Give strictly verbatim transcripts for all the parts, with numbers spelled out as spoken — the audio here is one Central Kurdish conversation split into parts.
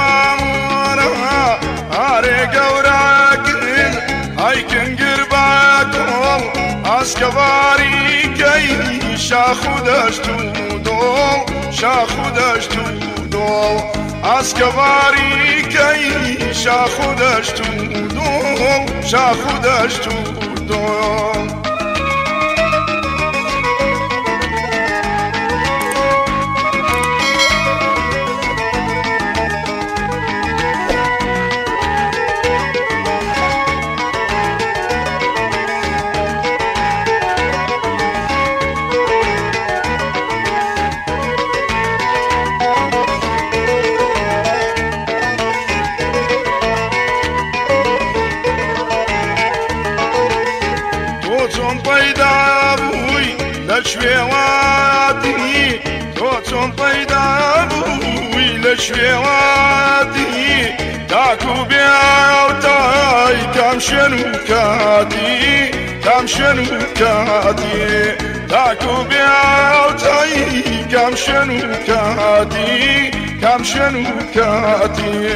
بامورها هاري قوراكن هايكن قرباكم اسكباري كي شاخدشتو دول شاخدشتو دول اسكباري كي شاخدشتو دول شاخدشتو دول چون پیدا بوی لشویواتی تو چون پیدا بوی لشویواتی تاکو بیاو تای کم شنو کاتی کم شنو کاتی تاکو بیاو تای کم شنو کاتی کم شنو کاتی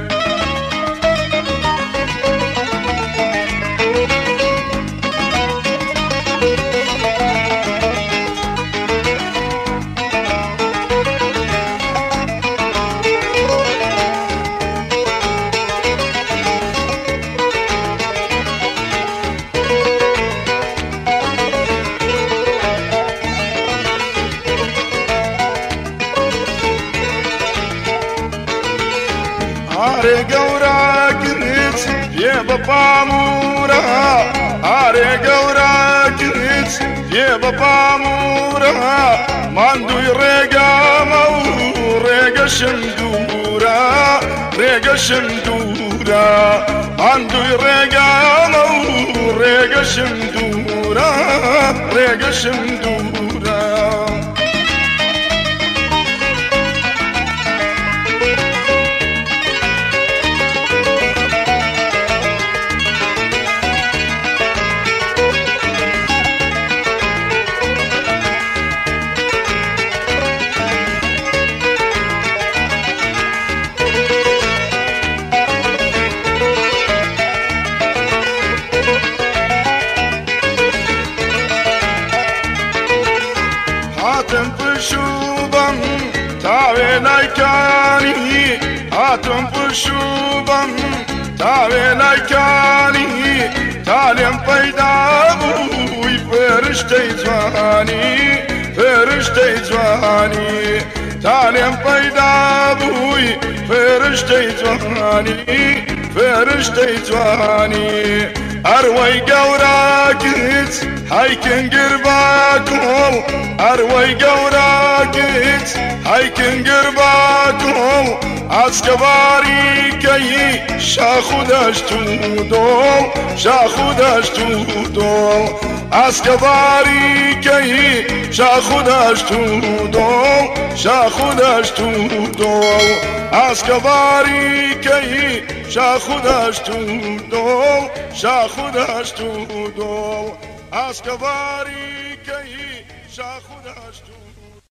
هاري قوراكنت يا بابا مورها هاري قوراكنت يا بابا مورها ماندو يريقا مو ريقا شندورا ريقا شندورا ماندو يريقا مو ريقا شندورا ريقا شندورا هاتم بشوبم تاوي لايكاني هاتم بشوبم تاوي لايكاني تالم پیدا بوي فرشتي جواني فرشتي جواني تالم پیدا بوي فرشتي جواني فرشتي جواني اروي قوراكت هايكن قرباكم اروي قوراكت هايكن قرباكم اسكباري كي شاخدشتو دول شاخدشتو دول اسكباري كي شاخدشتو دول شاخدشتو دول اسكباري كي شاخدشتو دول شاخدشتو دول اسكباري كي شاخدشتو